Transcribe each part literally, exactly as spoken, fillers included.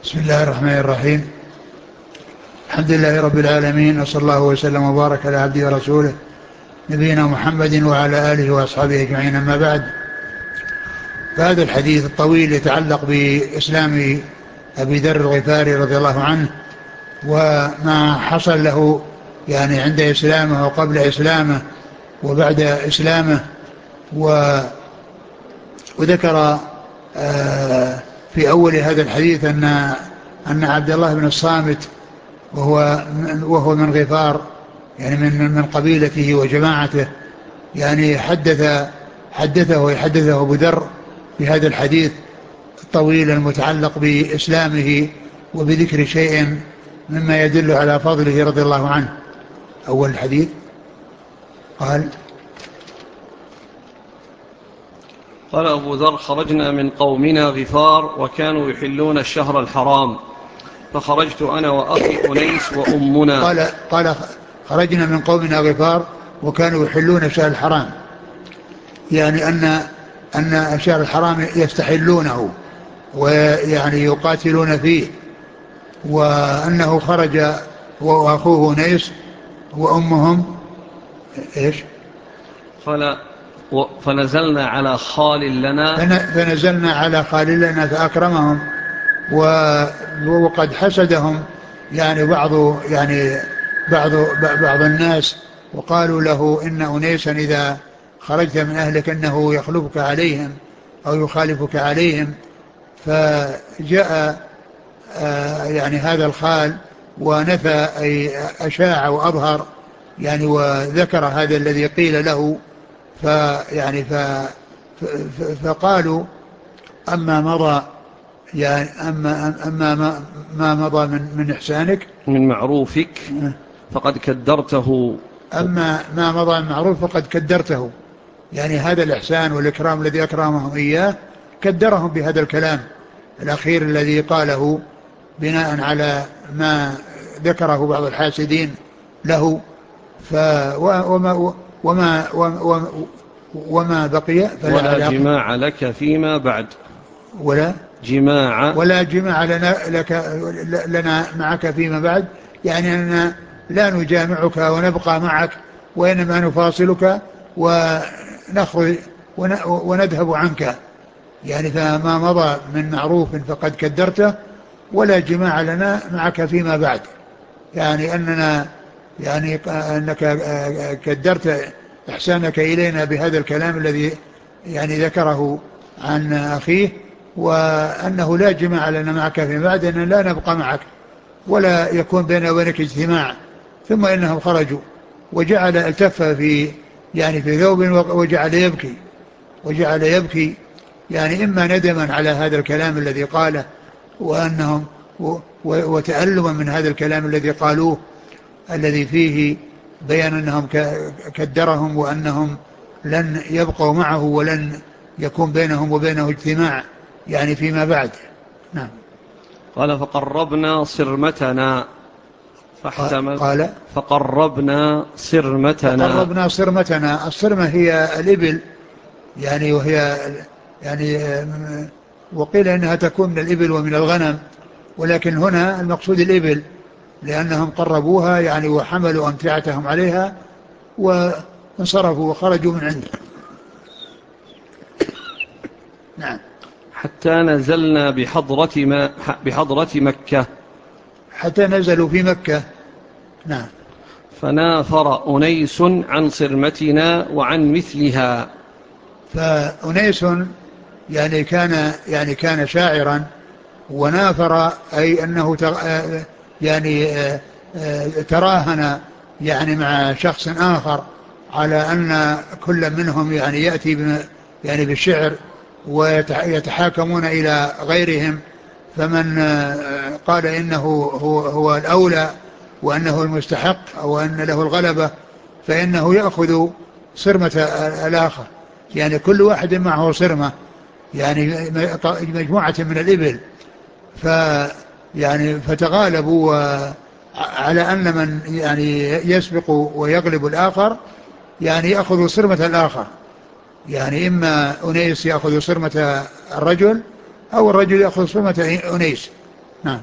بسم الله الرحمن الرحيم. الحمد لله رب العالمين، وصلى الله وسلم وبارك على عبده ورسوله نبينا محمد وعلى آله وأصحابه أجمعين، أما بعد. فهذا الحديث الطويل يتعلق بإسلام أبي ذر الغفاري رضي الله عنه، وما حصل له يعني عند إسلامه وقبل إسلامه وبعد إسلامه. و وذكر آه في أول هذا الحديث أن أن عبد الله بن الصامت وهو وهو من غفار، يعني من من قبيلته وجماعته، يعني حدث حدثه ويحدثه أبو ذر بهذا الحديث الطويل المتعلق بإسلامه وبذكر شيء مما يدل على فضله رضي الله عنه. أول الحديث قال قال أبو ذر: خرجنا من قومنا غفار وكانوا يحلون الشهر الحرام، فخرجت أنا وأخي أنيس وأمنا. قال قال خرجنا من قومنا غفار وكانوا يحلون الشهر الحرام، يعني أن أن الشهر الحرام يستحلونه ويعني يقاتلون فيه، وأنه خرج وأخوه أنيس وأمهم إيش؟ قال: فنزلنا على خال لنا فنزلنا على خال لنا فأكرمهم، وقد حسدهم يعني بعض يعني بعض بعض الناس، وقالوا له إن أنيسا إذا خرجت من أهلك أنه يخلفك عليهم أو يخالفك عليهم. فجاء يعني هذا الخال ونفى أي أشاع وأظهر يعني وذكر هذا الذي قيل له، فيعني فقالوا: أما مضى يعني أما, أما ما, ما مضى من, من إحسانك من معروفك فقد كدرته. أما ما مضى من معروف فقد كدرته، يعني هذا الإحسان والإكرام الذي أكرمهم إياه كدرهم بهذا الكلام الأخير الذي قاله بناء على ما ذكره بعض الحاسدين له. ف وما, وما, وما, وما بقي فلا ولا جماع لك فيما بعد ولا جماع ولا جماع لنا, لك لنا معك فيما بعد، يعني أننا لا نجامعك ونبقى معك، وإنما نفاصلك ونخرج ونذهب عنك، يعني فما مضى من معروف فقد كدرته، ولا جماع لنا معك فيما بعد، يعني أننا يعني أنك كدرت إحسانك إلينا بهذا الكلام الذي يعني ذكره عن أخيه، وأنه لا جماع لنا معك فيما بعد، أننا لا نبقى معك ولا يكون بيننا وبينك اجتماع. ثم إنهم خرجوا، وجعل التف في يعني في ثوب وجعل يبكي وجعل يبكي يعني إما ندما على هذا الكلام الذي قاله وأنهم وتألما من هذا الكلام الذي قالوه، الذي فيه بيان أنهم كدرهم وأنهم لن يبقوا معه ولن يكون بينهم وبينه اجتماع يعني فيما بعد. نعم. قال: فقربنا صرمتنا فاحتمل قال فقربنا صرمتنا فقربنا صرمتنا. الصرمة هي الإبل، يعني وهي يعني وقيل إنها تكون من الإبل ومن الغنم، ولكن هنا المقصود الإبل، لأنهم قربوها يعني وحملوا أمتعتهم عليها وانصرفوا وخرجوا من عنده. نعم. حتى نزلنا بحضرة, ما بحضرة مكة حتى نزلوا في مكة. نعم. فنافر أنيس عن صرمتنا وعن مثلها. فأنيس يعني كان يعني كان شاعرا، ونافر أي أنه يعني تراهن يعني مع شخص آخر على أن كل منهم يعني يأتي يعني بالشعر ويتحاكمون إلى غيرهم، فمن قال إنه هو, هو الأولى وأنه المستحق أو أن له الغلبة فإنه يأخذ صرمة الآخر، يعني كل واحد معه صرمة، يعني مجموعة من الإبل، ف يعني فتغالبوا على أن من يعني يسبق ويغلب الآخر يعني يأخذ صرمة الآخر، يعني إما أنيس يأخذ صرمة الرجل أو الرجل يأخذ صرمة أنيس. نعم.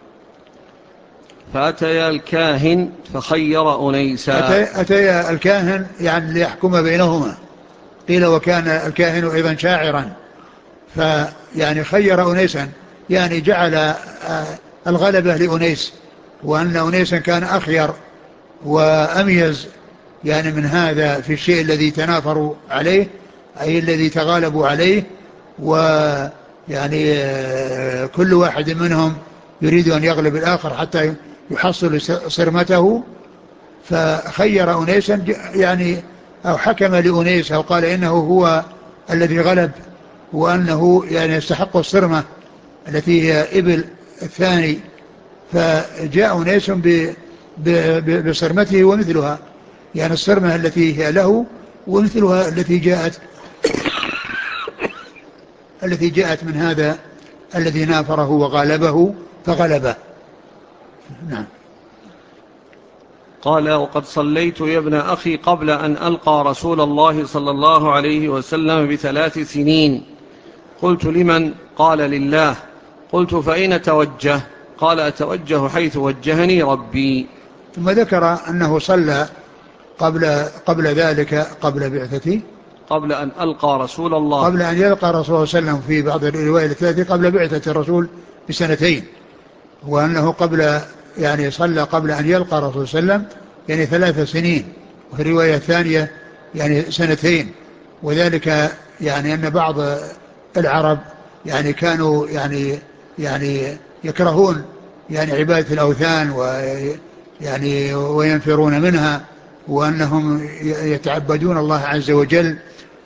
فأتيا الكاهن فخير أنيسا. أتي, أتي الكاهن يعني ليحكم بينهما، قيل وكان الكاهن أيضا شاعرا، فيعني خير أنيسا يعني جعل الغلبة لأنيس، وأن أنيسا كان أخير وأميز يعني من هذا في الشيء الذي تنافروا عليه، أي الذي تغالبوا عليه، ويعني كل واحد منهم يريد أن يغلب الآخر حتى يحصل صرمته، فخير أنيسا يعني أو حكم لأنيس أو قال إنه هو الذي غلب، وأنه يعني يستحق الصرمة التي هي إبل الثاني، فجاء أنيس بصرمته ومثلها، يعني الصرمة التي هي له ومثلها التي جاءت التي جاءت من هذا الذي نافره وغالبه فغلبه. نعم. قال وقد صليت يا ابن أخي قبل أن ألقى رسول الله صلى الله عليه وسلم بثلاث سنين. قلت لمن؟ قال لله. قلت فأين توجه؟ قال أتوجه حيث وجهني ربي. ثم ذكر أنه صلى قبل قبل ذلك قبل بعثته قبل أن ألقى رسول الله قبل أن يلقى الرسول صلى الله عليه وسلم في بعض الروايات الثلاثة قبل بعثة الرسول بسنتين، وأنه قبل يعني صلى قبل أن يلقى الرسول صلى الله عليه وسلم يعني ثلاث سنين، وفي الرواية الثانية يعني سنتين، وذلك يعني أن بعض العرب يعني كانوا يعني يعني يكرهون يعني عبادة الأوثان ويعني وينفرون منها، وأنهم يتعبدون الله عز وجل،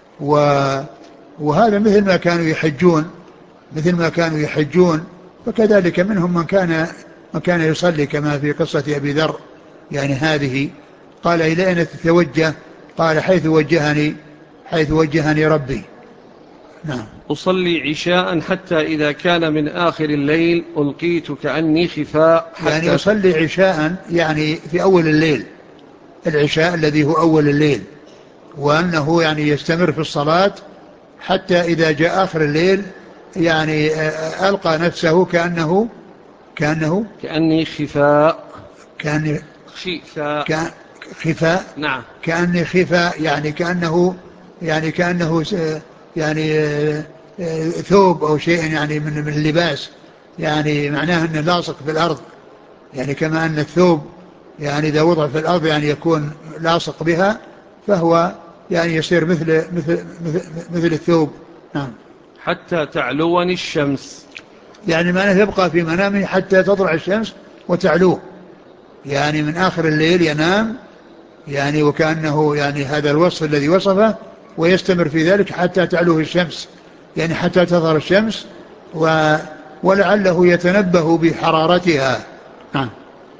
وهذا مثل ما كانوا يحجون مثل ما كانوا يحجون فكذلك منهم من كان من كان يصلي كما في قصة أبي ذر يعني هذه. قال إلى أين تتوجه؟ قال حيث وجهني حيث وجهني ربي. نعم. أصلي عشاء حتى إذا كان من آخر الليل ألقيت كأني خفاء. يعني أصلي عشاء يعني في أول الليل، العشاء الذي هو أول الليل، وأنه يعني يستمر في الصلاة حتى إذا جاء آخر الليل يعني ألقى نفسه كأنه كأنه كأني خفاء. كأني خفاء. خفاء. نعم. كأني خفاء يعني كأنه يعني كأنه يعني ثوب أو شيء يعني من من اللباس، يعني معناه أنه لاصق في الأرض، يعني كما أن الثوب يعني إذا وضع في الأرض يعني يكون لاصق بها، فهو يعني يصير مثل مثل مثل, مثل الثوب. نعم. حتى تعلوني الشمس، يعني معناه يبقى في منامه حتى تطلع الشمس وتعلوه، يعني من آخر الليل ينام يعني وكأنه يعني هذا الوصف الذي وصفه، ويستمر في ذلك حتى تعلوه الشمس، يعني حتى تظهر الشمس و ولعله يتنبه بحرارتها. نعم.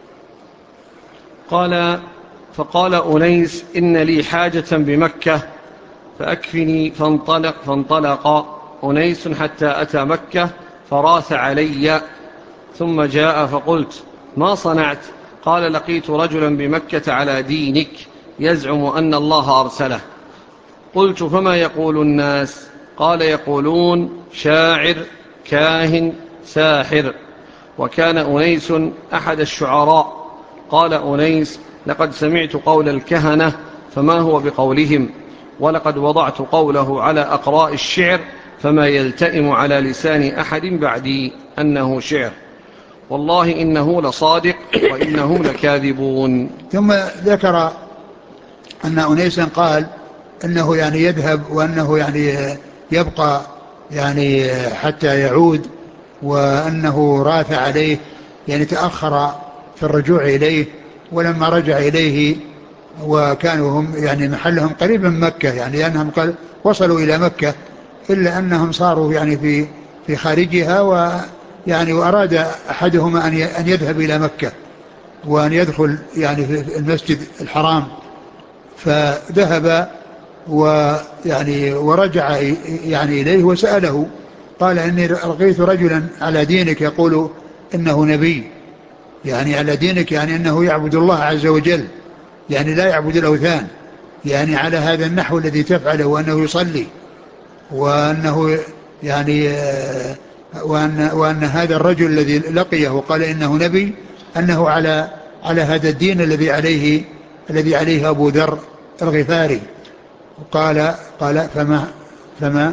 قال فقال أنيس إن لي حاجة بمكة فأكفني، فانطلق فانطلق أنيس حتى أتى مكة فراث علي، ثم جاء فقلت ما صنعت؟ قال لقيت رجلا بمكة على دينك يزعم أن الله أرسله. قلت فما يقول الناس؟ قال يقولون شاعر كاهن ساحر. وكان أنيس أحد الشعراء. قال أنيس لقد سمعت قول الكهنة فما هو بقولهم، ولقد وضعت قوله على أقراء الشعر فما يلتئم على لسان أحد بعدي أنه شعر، والله إنه لصادق وإنهم لكاذبون. ثم ذكر أن أنيسا قال أنه يعني يذهب وأنه يعني يبقى يعني حتى يعود، وأنه راث عليه يعني تأخر في الرجوع إليه، ولما رجع إليه وكانوا هم يعني محلهم قريب من مكة، يعني لأنهم قال وصلوا إلى مكة إلا أنهم صاروا يعني في في خارجها، ويعني وأراد أحدهما أن يذهب إلى مكة وأن يدخل يعني في المسجد الحرام، فذهب ويعني ورجع يعني إليه وسأله، قال إني لقيت رجلا على دينك يقول إنه نبي، يعني على دينك يعني أنه يعبد الله عز وجل، يعني لا يعبد الأوثان، يعني على هذا النحو الذي تفعله، وأنه يصلي وأنه يعني وأن, وأن هذا الرجل الذي لقيه وقال إنه نبي أنه على على هذا الدين الذي عليه الذي عليه أبو ذر الغفاري. قال قال فما فما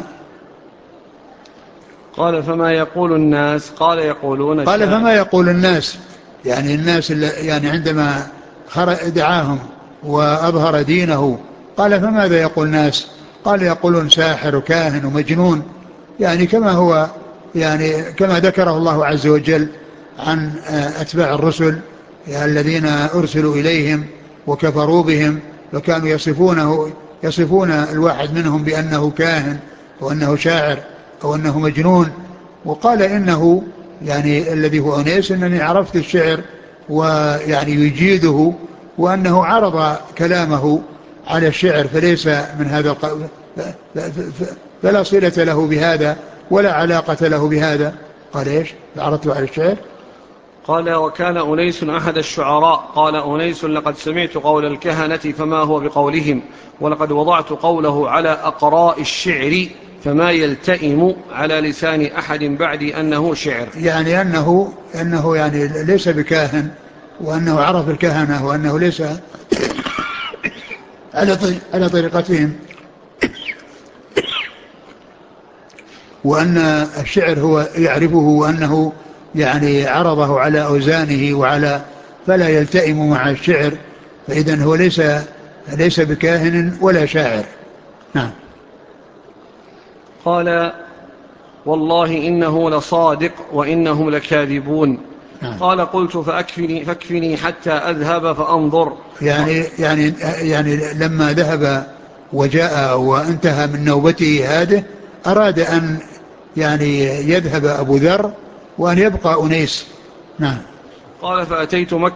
قال فما يقول الناس؟ قال يقولون قال شاعر. فما يقول الناس، يعني الناس يعني عندما دعاهم وأظهر دينه قال فماذا يقول الناس؟ قال يقولون ساحر وكاهن ومجنون، يعني كما هو يعني كما ذكره الله عز وجل عن أتباع الرسل الذين أرسلوا إليهم وكفروا بهم وكانوا يصفونه يصفون الواحد منهم بأنه كاهن وأنه شاعر أو أنه مجنون. وقال إنه يعني الذي هو أنيس أنني عرفت الشعر ويعني يجيده، وأنه عرض كلامه على الشعر فليس من هذا الق... فلا صلة له بهذا ولا علاقة له بهذا. قال إيش عرضت على الشعر؟ قال وكان أنيس أحد الشعراء. قال أنيس لقد سمعت قول الكهنة فما هو بقولهم، ولقد وضعت قوله على أقراء الشعر فما يلتئم على لسان أحد بعدي أنه شعر. يعني أنه, أنه يعني ليس بكاهن، وأنه عرف الكهنة وأنه ليس على طريقتهم، وأن الشعر هو يعرفه وأنه يعني عرضه على أوزانه وعلى فلا يلتئم مع الشعر، فإذن هو ليس ليس بكاهن ولا شاعر. نعم. قال والله إنه لصادق وإنهم لكاذبون. نعم. قال قلت فأكفني, فأكفني حتى أذهب فأنظر. يعني, يعني, يعني لما ذهب وجاء وانتهى من نوبته هذه أراد أن يعني يذهب أبو ذر وأن يبقى أنيس. نعم. قال فأتيت مكة